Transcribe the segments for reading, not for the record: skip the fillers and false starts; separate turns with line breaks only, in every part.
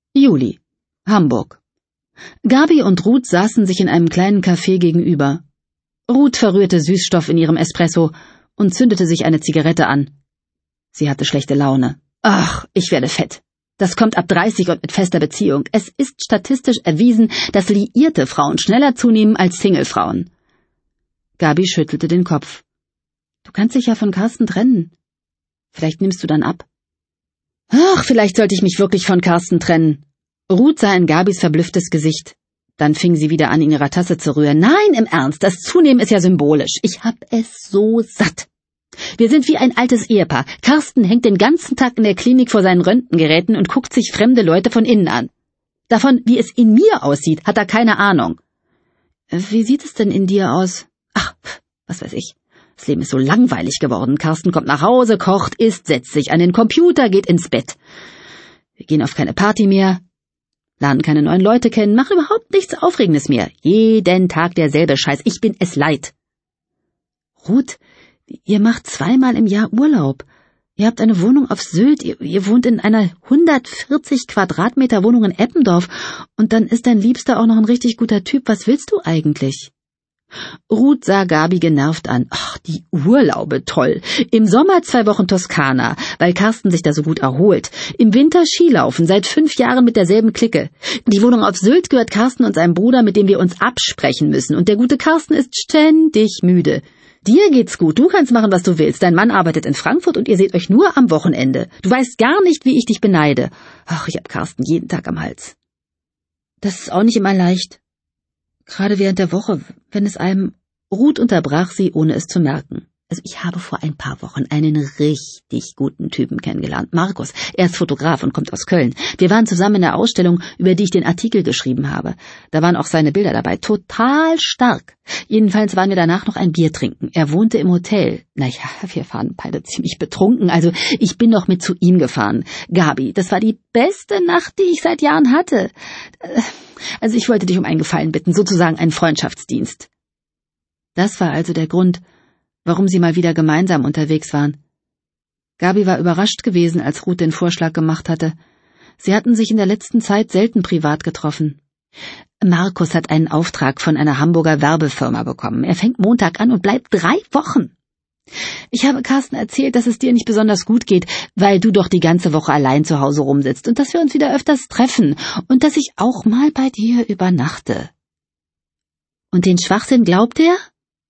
Juli, Hamburg. Gabi und Ruth saßen sich in einem kleinen Café gegenüber. Ruth verrührte Süßstoff in ihrem Espresso und zündete sich eine Zigarette an. Sie hatte schlechte Laune. Ach, ich werde fett. Das kommt ab 30 und mit fester Beziehung. Es ist statistisch erwiesen, dass liierte Frauen schneller zunehmen als Singlefrauen. Gabi schüttelte den Kopf. Du kannst dich ja von Carsten trennen. Vielleicht nimmst du dann ab. Ach, vielleicht sollte ich mich wirklich von Carsten trennen. Ruth sah in Gabis verblüfftes Gesicht. Dann fing sie wieder an, in ihrer Tasse zu rühren. Nein, im Ernst, das Zunehmen ist ja symbolisch. Ich hab es so satt. Wir sind wie ein altes Ehepaar. Carsten hängt den ganzen Tag in der Klinik vor seinen Röntgengeräten und guckt sich fremde Leute von innen an. Davon, wie es in mir aussieht, hat er keine Ahnung. Wie sieht es denn in dir aus? Ach, was weiß ich. Das Leben ist so langweilig geworden. Carsten kommt nach Hause, kocht, isst, setzt sich an den Computer, geht ins Bett. Wir gehen auf keine Party mehr, lernen keine neuen Leute kennen, machen überhaupt nichts Aufregendes mehr. Jeden Tag derselbe Scheiß. Ich bin es leid. Ruth, ihr macht 2-mal im Jahr Urlaub. Ihr habt eine Wohnung auf Sylt. Ihr wohnt in einer 140 Quadratmeter Wohnung in Eppendorf. Und dann ist dein Liebster auch noch ein richtig guter Typ. Was willst du eigentlich? Ruth sah Gabi genervt an. Ach, die Urlaube, toll. Im Sommer 2 Wochen Toskana, weil Carsten sich da so gut erholt. Im Winter Skilaufen, seit 5 Jahren mit derselben Clique. Die Wohnung auf Sylt gehört Carsten und seinem Bruder, mit dem wir uns absprechen müssen. Und der gute Carsten ist ständig müde. Dir geht's gut, du kannst machen, was du willst. Dein Mann arbeitet in Frankfurt und ihr seht euch nur am Wochenende. Du weißt gar nicht, wie ich dich beneide. Ach, ich hab Carsten jeden Tag am Hals. Das ist auch nicht immer leicht. Gerade während der Woche, wenn es einem... Ruth unterbrach sie, ohne es zu merken. Also ich habe vor ein paar Wochen einen richtig guten Typen kennengelernt. Markus, er ist Fotograf und kommt aus Köln. Wir waren zusammen in der Ausstellung, über die ich den Artikel geschrieben habe. Da waren auch seine Bilder dabei. Total stark. Jedenfalls waren wir danach noch ein Bier trinken. Er wohnte im Hotel. Naja, wir waren beide ziemlich betrunken. Also ich bin noch mit zu ihm gefahren. Gabi, das war die beste Nacht, die ich seit Jahren hatte. Also ich wollte dich um einen Gefallen bitten, sozusagen einen Freundschaftsdienst. Das war also der Grund, warum sie mal wieder gemeinsam unterwegs waren. Gabi war überrascht gewesen, als Ruth den Vorschlag gemacht hatte. Sie hatten sich in der letzten Zeit selten privat getroffen. Markus hat einen Auftrag von einer Hamburger Werbefirma bekommen. Er fängt Montag an und bleibt 3 Wochen. Ich habe Carsten erzählt, dass es dir nicht besonders gut geht, weil du doch die ganze Woche allein zu Hause rumsitzt und dass wir uns wieder öfters treffen und dass ich auch mal bei dir übernachte. Und den Schwachsinn glaubt er?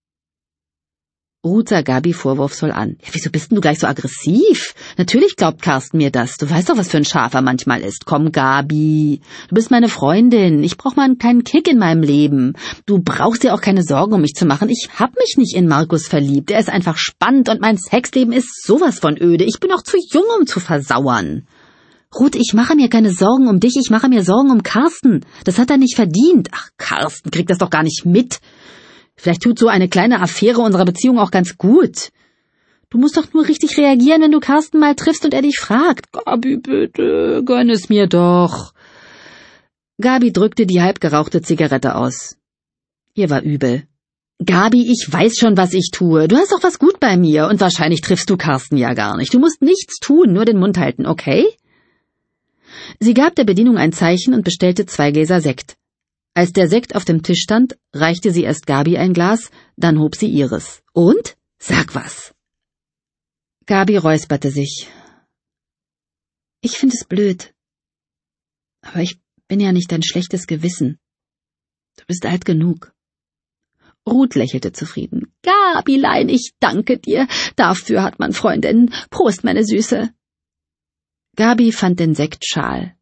Ruth sah Gabi vorwurfsvoll an. Ja, wieso bist denn du gleich so aggressiv? Natürlich glaubt Carsten mir das. Du weißt doch, was für ein Schaf er manchmal ist. Komm, Gabi, du bist meine Freundin. Ich brauch mal einen kleinen Kick in meinem Leben. Du brauchst dir auch keine Sorgen um mich zu machen. Ich hab mich nicht in Markus verliebt. Er ist einfach spannend und mein Sexleben ist sowas von öde. Ich bin auch zu jung, um zu versauern. Ruth, ich mache mir keine Sorgen um dich. Ich mache mir Sorgen um Carsten. Das hat er nicht verdient. Ach, Carsten kriegt das doch gar nicht mit. Vielleicht tut so eine kleine Affäre unserer Beziehung auch ganz gut. Du musst doch nur richtig reagieren, wenn du Carsten mal triffst und er dich fragt. Gabi, bitte, gönn es mir doch. Gabi drückte die halbgerauchte Zigarette aus. Ihr war übel. Gabi, ich weiß schon, was ich tue. Du hast doch was gut bei mir und wahrscheinlich triffst du Carsten ja gar nicht. Du musst nichts tun, nur den Mund halten, okay? Sie gab der Bedienung ein Zeichen und bestellte 2 Gläser Sekt. Als der Sekt auf dem Tisch stand, reichte sie erst Gabi ein Glas, dann hob sie ihres. Und? Sag was. Gabi räusperte sich. Ich finde es blöd. Aber ich bin ja nicht dein schlechtes Gewissen. Du bist alt genug. Ruth lächelte zufrieden. Gabilein, ich danke dir. Dafür hat man Freundinnen. Prost, meine Süße. Gabi fand den Sekt schal.